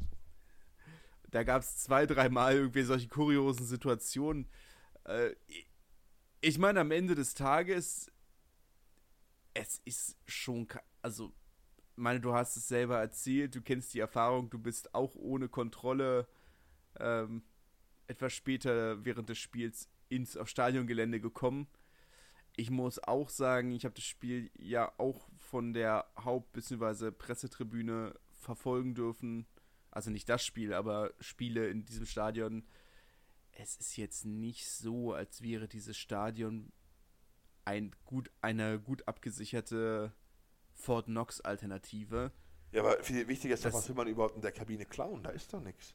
da gab es zwei, dreimal irgendwie solche kuriosen Situationen. Äh, ich meine, am Ende des Tages, es ist schon, also, ich meine, du hast es selber erzählt, du kennst die Erfahrung, du bist auch ohne Kontrolle ähm, etwas später während des Spiels ins aufs Stadiongelände gekommen. Ich muss auch sagen, ich habe das Spiel ja auch von der Haupt- bzw. Pressetribüne verfolgen dürfen. Also nicht das Spiel, aber Spiele in diesem Stadion. Es ist jetzt nicht so, als wäre dieses Stadion ein gut, eine gut abgesicherte Fort Knox-Alternative. Ja, aber viel wichtiger ist doch, Das- was will man überhaupt in der Kabine klauen? Da ist doch nichts.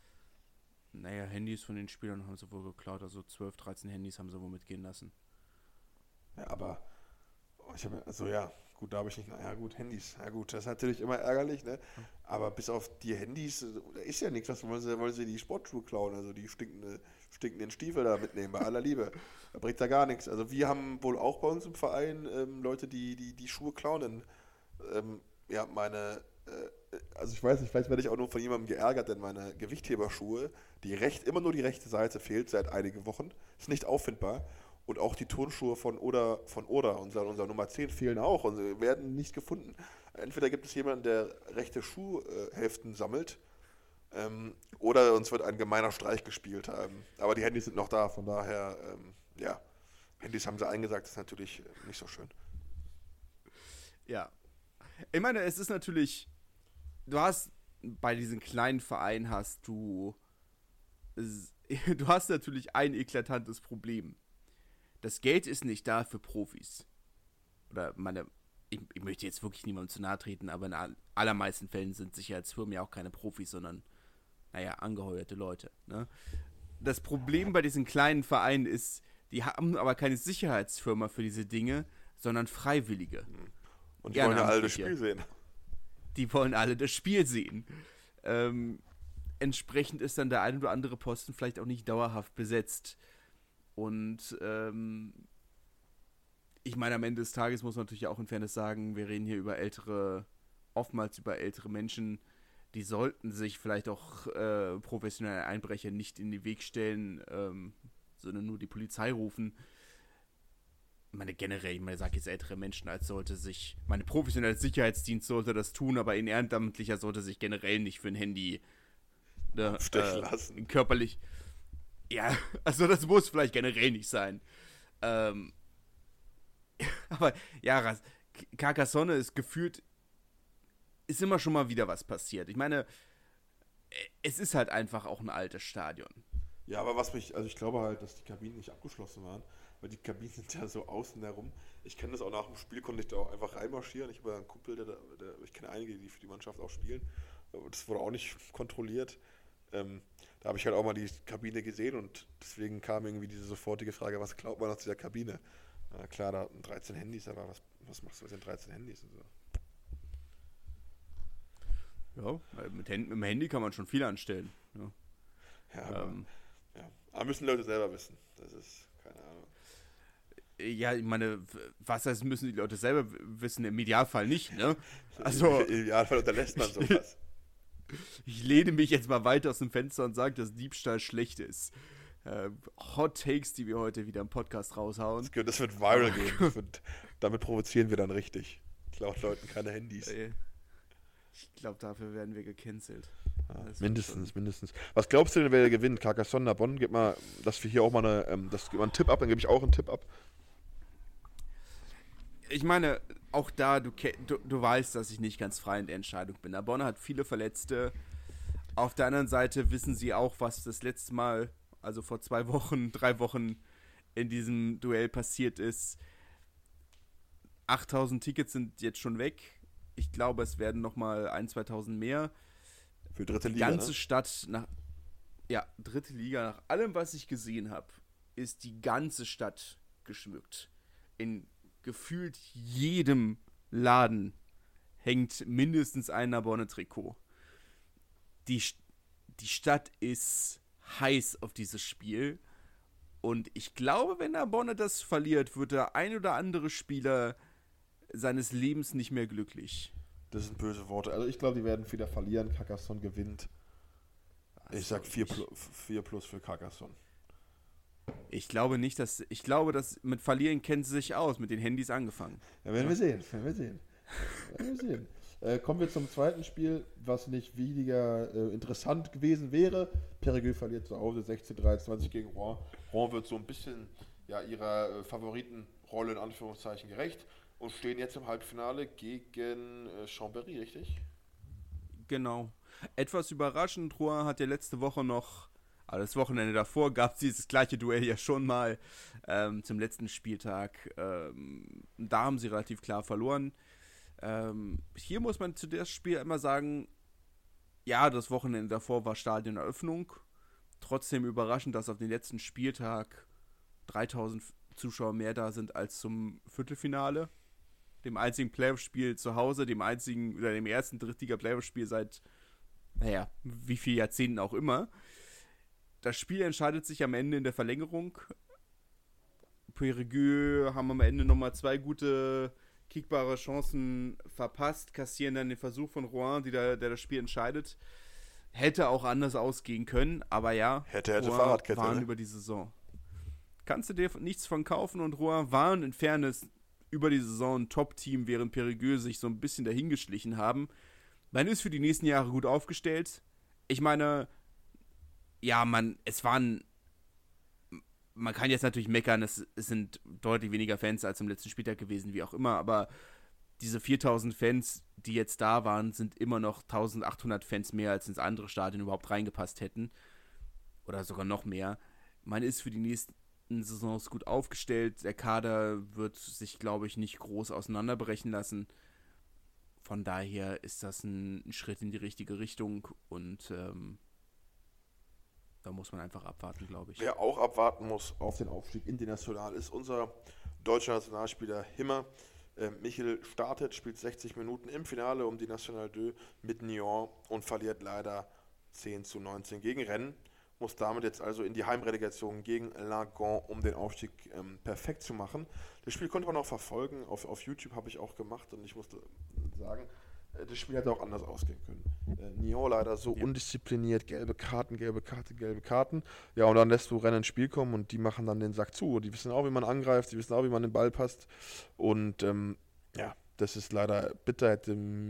Naja, Handys von den Spielern haben sie wohl geklaut. Also zwölf, dreizehn Handys haben sie wohl mitgehen lassen. Ja, aber oh, ich habe also ja, gut, da habe ich nicht, ja gut, Handys, ja gut, das ist natürlich immer ärgerlich, ne? Aber bis auf die Handys, äh, da ist ja nichts, was wollen sie, wollen sie die Sportschuhe klauen, also die stinkende, stinkenden Stiefel da mitnehmen, bei aller Liebe. Da bringt ja gar nichts. Also wir haben wohl auch bei uns im Verein ähm, Leute, die, die die Schuhe klauen, denn ähm, ja, meine, äh, also ich weiß nicht, vielleicht werde ich auch nur von jemandem geärgert, denn meine Gewichtheberschuhe, die recht, immer nur die rechte Seite fehlt seit einigen Wochen, ist nicht auffindbar. Und auch die Turnschuhe von Oda, von Oda, unser, unser Nummer zehn, fehlen auch und sie werden nicht gefunden. Entweder gibt es jemanden, der rechte Schuhhälften sammelt, ähm, oder uns wird ein gemeiner Streich gespielt haben. Aber die Handys sind noch da, von daher, ähm, ja, Handys haben sie eingesagt, ist natürlich äh, nicht so schön. Ja. Ich meine, es ist natürlich, du hast, bei diesen kleinen Vereinen hast du, du hast natürlich ein eklatantes Problem. Das Geld ist nicht da für Profis. Oder meine, ich, ich möchte jetzt wirklich niemandem zu nahe treten, aber in allermeisten Fällen sind Sicherheitsfirmen ja auch keine Profis, sondern, naja, angeheuerte Leute. Ne? Das Problem bei diesen kleinen Vereinen ist, die haben aber keine Sicherheitsfirma für diese Dinge, sondern Freiwillige. Und die wollen ja alle das Ehrenamtliche. Spiel sehen. Die wollen alle das Spiel sehen. Ähm, entsprechend ist dann der ein oder andere Posten vielleicht auch nicht dauerhaft besetzt. Und ähm, ich meine, am Ende des Tages muss man natürlich auch in Fairness sagen, wir reden hier über ältere, oftmals über ältere Menschen, die sollten sich vielleicht auch äh, professionelle Einbrecher nicht in den Weg stellen, ähm, sondern nur die Polizei rufen. Ich meine, generell, ich meine, ich sage jetzt ältere Menschen, als sollte sich, meine professionelle Sicherheitsdienst sollte das tun, aber ein Ehrenamtlicher sollte sich generell nicht für ein Handy ne, Stechen äh, lassen. körperlich. Ja, also das muss vielleicht generell nicht sein. Ähm, aber ja, Carcassonne ist gefühlt, ist immer schon mal wieder was passiert. Ich meine, es ist halt einfach auch ein altes Stadion. Ja, aber was mich, also ich glaube halt, dass die Kabinen nicht abgeschlossen waren, weil die Kabinen sind ja so außen herum. Ich kenne das auch nach dem Spiel, konnte ich da auch einfach reinmarschieren. Ich habe ja einen Kumpel, der, der, ich kenne einige, die für die Mannschaft auch spielen. Das wurde auch nicht kontrolliert. Ähm, da habe ich halt auch mal die Kabine gesehen und deswegen kam irgendwie diese sofortige Frage, was glaubt man aus dieser Kabine? Na klar, da hatten dreizehn Handys, aber was, was machst du mit den dreizehn Handys und so? Ja, mit, Hand, mit dem Handy kann man schon viel anstellen. Ja, Ja, aber, ähm, ja. aber müssen Leute selber wissen. Das ist, keine Ahnung. ja, ich meine, was heißt, müssen die Leute selber wissen? Im Idealfall nicht, ne? Also, Im Idealfall unterlässt man sowas. ich lehne mich jetzt mal weiter aus dem Fenster und sage, dass Diebstahl schlecht ist. Äh, Hot Takes, die wir heute wieder im Podcast raushauen. Das wird, das wird viral gehen. Das wird, damit provozieren wir dann richtig. Klaut Leuten keine Handys. Ich glaube, dafür werden wir gecancelt. Ja, mindestens, mindestens. Was glaubst du denn, wer gewinnt? Carcassonne, Bonn? Gib mal, dass wir hier auch mal eine, ähm, das, gib mal einen Tipp ab, dann gebe ich auch einen Tipp ab. Ich meine, auch da, du, du, du weißt, dass ich nicht ganz frei in der Entscheidung bin. Aber Bonn hat viele Verletzte. Auf der anderen Seite wissen sie auch, was das letzte Mal, also vor zwei Wochen, drei Wochen in diesem Duell passiert ist. achttausend Tickets sind jetzt schon weg. Ich glaube, es werden nochmal ein, zweitausend mehr. Für dritte Die Liga, ganze ne? Stadt, nach, ja, dritte Liga, nach allem, was ich gesehen habe, ist die ganze Stadt geschmückt. In gefühlt jedem Laden hängt mindestens ein Narbonne-Trikot. Die, die Stadt ist heiß auf dieses Spiel. Und ich glaube, wenn Narbonne das verliert, wird der ein oder andere Spieler seines Lebens nicht mehr glücklich. Das sind böse Worte. Also ich glaube, die werden wieder verlieren. Carcassonne gewinnt. Das ich sag vier plus, nicht. vier plus für Carcassonne. Ich glaube nicht, dass. Ich glaube, dass mit Verlieren kennen sie sich aus, mit den Handys angefangen. Ja, werden wir sehen. Werden wir sehen. werden wir sehen. Äh, kommen wir zum zweiten Spiel, was nicht weniger äh, interessant gewesen wäre. Périgueux verliert zu Hause sechzehn dreiundzwanzig gegen Rouen. Rouen wird so ein bisschen ja, ihrer äh, Favoritenrolle in Anführungszeichen gerecht und stehen jetzt im Halbfinale gegen äh, Chambéry, richtig? Genau. Etwas überraschend, Rouen hat ja letzte Woche noch, also das Wochenende davor, gab es dieses gleiche Duell ja schon mal ähm, zum letzten Spieltag. Ähm, da haben sie relativ klar verloren. Ähm, hier muss man zu dem Spiel immer sagen, ja, das Wochenende davor war Stadioneröffnung. Trotzdem überraschend, dass auf den letzten Spieltag dreitausend Zuschauer mehr da sind als zum Viertelfinale. Dem einzigen Playoff-Spiel zu Hause, dem einzigen, oder dem ersten Drittliga-Playoff-Spiel seit, naja, wie viele Jahrzehnten auch immer. Das Spiel entscheidet sich am Ende in der Verlängerung. Périgueux haben am Ende nochmal zwei gute kickbare Chancen verpasst, kassieren dann den Versuch von Rouen, die da, der das Spiel entscheidet. Hätte auch anders ausgehen können, aber ja, hätte, hätte Rouen Fahrradkette, waren ne? über die Saison. Kannst du dir nichts von kaufen und Rouen waren in Fairness über die Saison ein Top-Team, während Périgueux sich so ein bisschen dahingeschlichen haben. Man ist für die nächsten Jahre gut aufgestellt. Ich meine, ja, man, es waren man kann jetzt natürlich meckern, es, es sind deutlich weniger Fans als im letzten Spieltag gewesen, wie auch immer, aber diese viertausend Fans, die jetzt da waren, sind immer noch eintausendachthundert Fans mehr, als ins andere Stadion überhaupt reingepasst hätten. Oder sogar noch mehr. Man ist für die nächsten Saisons gut aufgestellt. Der Kader wird sich, glaube ich, nicht groß auseinanderbrechen lassen. Von daher ist das ein Schritt in die richtige Richtung und ähm, da muss man einfach abwarten, glaube ich. Wer auch abwarten muss auf den Aufstieg international ist unser deutscher Nationalspieler Himmer. Äh, Michel startet, spielt sechzig Minuten im Finale um die National zwei mit Nyon und verliert leider zehn zu neunzehn gegen Rennes. Muss damit jetzt also in die Heimrelegation gegen Langon, um den Aufstieg ähm, perfekt zu machen. Das Spiel konnte man auch verfolgen. Auf, auf YouTube habe ich auch gemacht und ich musste sagen, das Spiel hätte auch anders ausgehen können. Äh, Nyon leider so ja. undiszipliniert, gelbe Karten, gelbe Karte, gelbe Karten. Ja, und dann lässt du Rennes ins Spiel kommen und die machen dann den Sack zu. Die wissen auch, wie man angreift, die wissen auch, wie man den Ball passt. Und ähm, ja, das ist leider bitter. Hätte,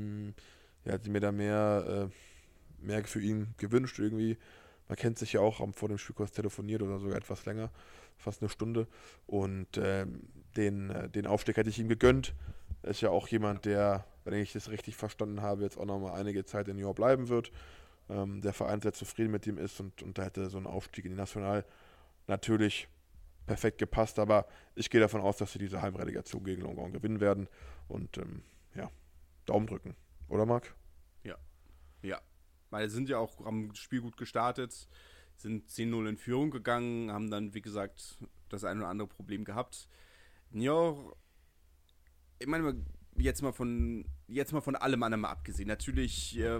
ja, hätte mir da mehr, äh, mehr für ihn gewünscht irgendwie. Man kennt sich ja auch, haben vor dem Spiel kurz telefoniert oder sogar etwas länger, fast eine Stunde. Und ähm, den, äh, den Aufstieg hätte ich ihm gegönnt. Er ist ja auch jemand, der, wenn ich das richtig verstanden habe, jetzt auch noch mal einige Zeit in Nyon bleiben wird. Ähm, der Verein sehr zufrieden mit ihm ist und, und da hätte so ein Aufstieg in die National natürlich perfekt gepasst. Aber ich gehe davon aus, dass sie diese Heimrelegation gegen Langon gewinnen werden. Und ähm, ja, Daumen drücken. Oder, Marc? Ja, ja. Weil sie sind ja auch am Spiel gut gestartet, sind zehn null in Führung gegangen, haben dann, wie gesagt, das ein oder andere Problem gehabt. Nyon, ich meine, jetzt mal von, jetzt mal von allem anderen mal abgesehen. Natürlich äh,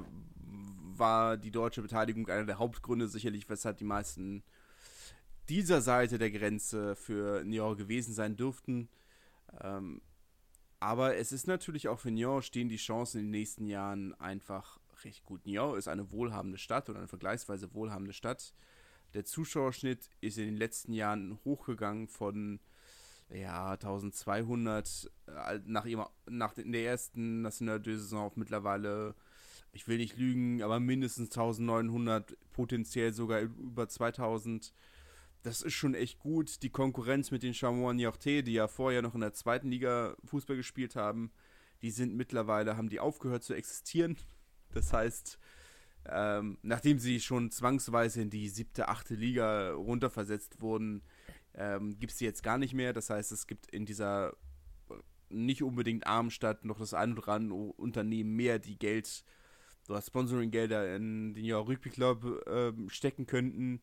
war die deutsche Beteiligung einer der Hauptgründe sicherlich, weshalb die meisten dieser Seite der Grenze für Nyon gewesen sein dürften. Ähm, aber es ist natürlich auch für Nyon stehen die Chancen in den nächsten Jahren einfach recht gut. Nyon ist eine wohlhabende Stadt oder eine vergleichsweise wohlhabende Stadt. Der Zuschauerschnitt ist in den letzten Jahren hochgegangen von ja, eintausendzweihundert äh, nach, ihm, nach in der ersten National zwei Saison auf mittlerweile, ich will nicht lügen, aber mindestens eintausendneunhundert, potenziell sogar über zweitausend. Das ist schon echt gut. Die Konkurrenz mit den Chamois Niortais, die ja vorher noch in der zweiten Liga Fußball gespielt haben, die sind mittlerweile, haben die aufgehört zu existieren. Das heißt, ähm, nachdem sie schon zwangsweise in die siebte, achte Liga runterversetzt wurden, ähm, gibt es sie jetzt gar nicht mehr. Das heißt, es gibt in dieser nicht unbedingt armen Stadt noch das ein oder andere Unternehmen mehr, die Geld oder Sponsoring-Gelder in den Nyon Rugby Club äh, stecken könnten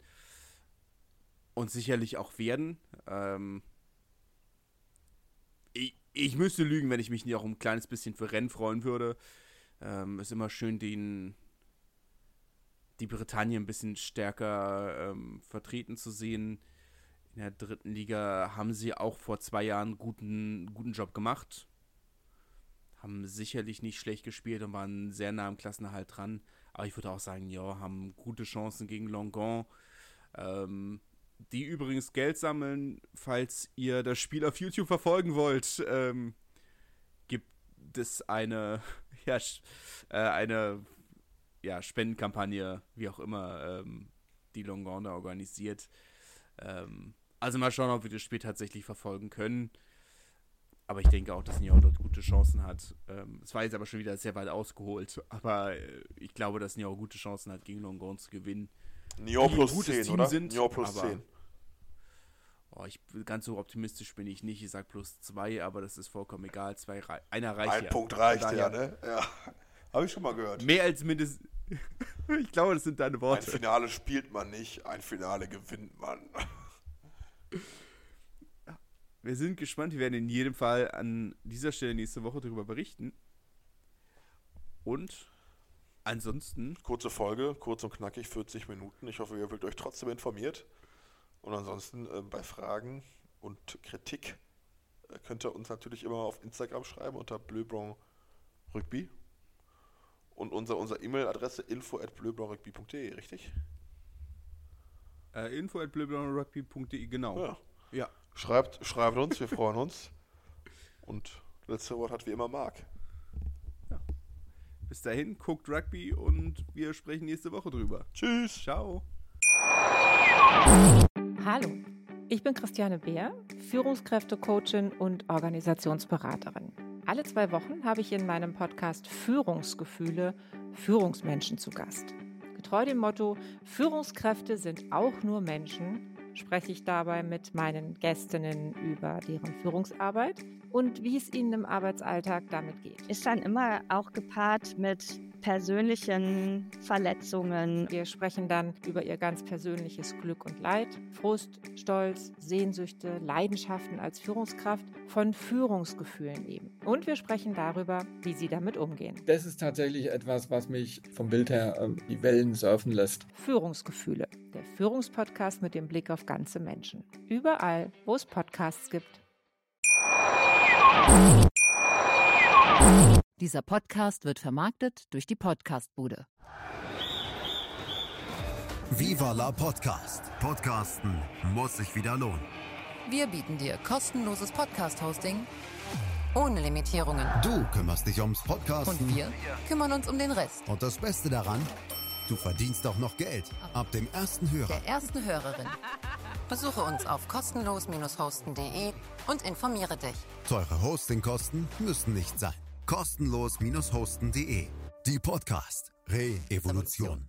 und sicherlich auch werden. Ähm, ich, ich müsste lügen, wenn ich mich nicht auch ein kleines bisschen für Rennes freuen würde. Ähm, ist immer schön, den, die Bretagne ein bisschen stärker ähm, vertreten zu sehen. In der dritten Liga haben sie auch vor zwei Jahren einen guten, guten Job gemacht. Haben sicherlich nicht schlecht gespielt und waren sehr nah am Klassenerhalt dran. Aber ich würde auch sagen, ja, haben gute Chancen gegen Langon. Ähm, die übrigens Geld sammeln, falls ihr das Spiel auf YouTube verfolgen wollt. Ähm, gibt es eine, ja, äh, eine ja, Spendenkampagne, wie auch immer, ähm, die Langon da organisiert. Ähm, also mal schauen, ob wir das Spiel tatsächlich verfolgen können. Aber ich denke auch, dass Niort dort gute Chancen hat. Ähm, es war jetzt aber schon wieder sehr weit ausgeholt. Aber äh, ich glaube, dass Niort gute Chancen hat, gegen Langon zu gewinnen. Niort plus zehn, Team oder? Sind, Niort plus aber, zehn. Oh, ich, ganz so optimistisch bin ich nicht. Ich sage plus zwei, aber das ist vollkommen egal. Zwei, einer reicht Ein ja. Punkt reicht daher, ja, ne? Ja. Habe ich schon mal gehört. Mehr als mindestens. Ich glaube, das sind deine Ein Worte. Finale spielt man nicht, ein Finale gewinnt man. Wir sind gespannt. Wir werden in jedem Fall an dieser Stelle nächste Woche darüber berichten. Und ansonsten... Kurze Folge, kurz und knackig, vierzig Minuten. Ich hoffe, ihr fühlt euch trotzdem informiert. Und ansonsten äh, bei Fragen und Kritik äh, könnt ihr uns natürlich immer auf Instagram schreiben unter Bleu-Blanc Rugby. Und unser, unsere E-Mail-Adresse info at bleublancrugby punkt de, richtig? Äh, info at bleublancrugby punkt de, genau. Ja. Ja. Schreibt, schreibt uns, wir freuen uns. Und letzte Wort hat wie immer Marc. Ja. Bis dahin, guckt Rugby und wir sprechen nächste Woche drüber. Tschüss. Ciao. Hallo, ich bin Christiane Beer, Führungskräfte-Coachin und Organisationsberaterin. Alle zwei Wochen habe ich in meinem Podcast Führungsgefühle Führungsmenschen zu Gast. Getreu dem Motto, Führungskräfte sind auch nur Menschen, spreche ich dabei mit meinen Gästinnen über deren Führungsarbeit und wie es ihnen im Arbeitsalltag damit geht. Ist dann immer auch gepaart mit persönlichen Verletzungen. Wir sprechen dann über ihr ganz persönliches Glück und Leid, Frust, Stolz, Sehnsüchte, Leidenschaften als Führungskraft, von Führungsgefühlen eben. Und wir sprechen darüber, wie sie damit umgehen. Das ist tatsächlich etwas, was mich vom Bild her äh, die Wellen surfen lässt. Führungsgefühle, der Führungspodcast mit dem Blick auf ganze Menschen. Überall, wo es Podcasts gibt. Dieser Podcast wird vermarktet durch die Podcastbude. Viva la Podcast. Podcasten muss sich wieder lohnen. Wir bieten dir kostenloses Podcast-Hosting ohne Limitierungen. Du kümmerst dich ums Podcasten. Und wir kümmern uns um den Rest. Und das Beste daran, du verdienst auch noch Geld. Ab dem ersten Hörer. Der ersten Hörerin. Besuche uns auf kostenlos hosten punkt de und informiere dich. Teure Hostingkosten müssen nicht sein. kostenlos hosten punkt de. Die Podcast Re-Evolution.